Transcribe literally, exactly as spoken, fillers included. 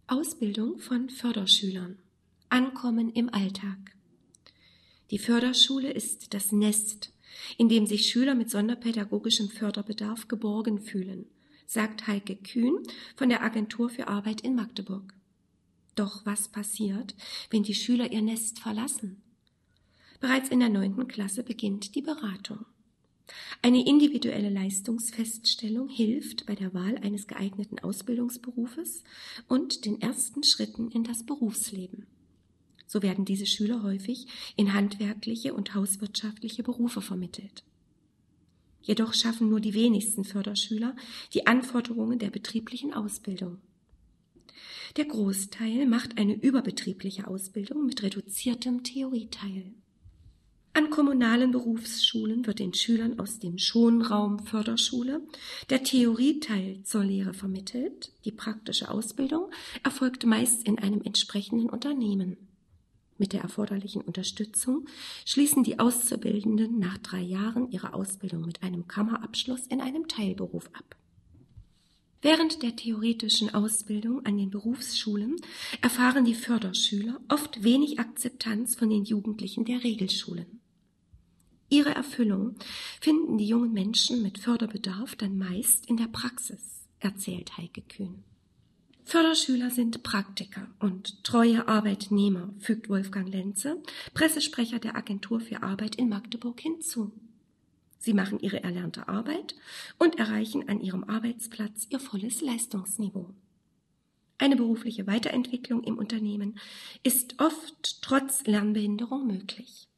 Ausbildung von Förderschülern. Ankommen im Alltag. Die Förderschule ist das Nest, in dem sich Schüler mit sonderpädagogischem Förderbedarf geborgen fühlen, sagt Heike Kühn von der Agentur für Arbeit in Magdeburg. Doch was passiert, wenn die Schüler ihr Nest verlassen? Bereits in der neunten Klasse beginnt die Beratung. Eine individuelle Leistungsfeststellung hilft bei der Wahl eines geeigneten Ausbildungsberufes und den ersten Schritten in das Berufsleben. So werden diese Schüler häufig in handwerkliche und hauswirtschaftliche Berufe vermittelt. Jedoch schaffen nur die wenigsten Förderschüler die Anforderungen der betrieblichen Ausbildung. Der Großteil macht eine überbetriebliche Ausbildung mit reduziertem Theorieteil. An kommunalen Berufsschulen wird den Schülern aus dem Schonraum Förderschule der Theorieteil zur Lehre vermittelt. Die praktische Ausbildung erfolgt meist in einem entsprechenden Unternehmen. Mit der erforderlichen Unterstützung schließen die Auszubildenden nach drei Jahren ihre Ausbildung mit einem Kammerabschluss in einem Teilberuf ab. Während der theoretischen Ausbildung an den Berufsschulen erfahren die Förderschüler oft wenig Akzeptanz von den Jugendlichen der Regelschulen. Ihre Erfüllung finden die jungen Menschen mit Förderbedarf dann meist in der Praxis, erzählt Heike Kühn. Förderschüler sind Praktiker und treue Arbeitnehmer, fügt Wolfgang Lenze, Pressesprecher der Agentur für Arbeit in Magdeburg, hinzu. Sie machen ihre erlernte Arbeit und erreichen an ihrem Arbeitsplatz ihr volles Leistungsniveau. Eine berufliche Weiterentwicklung im Unternehmen ist oft trotz Lernbehinderung möglich.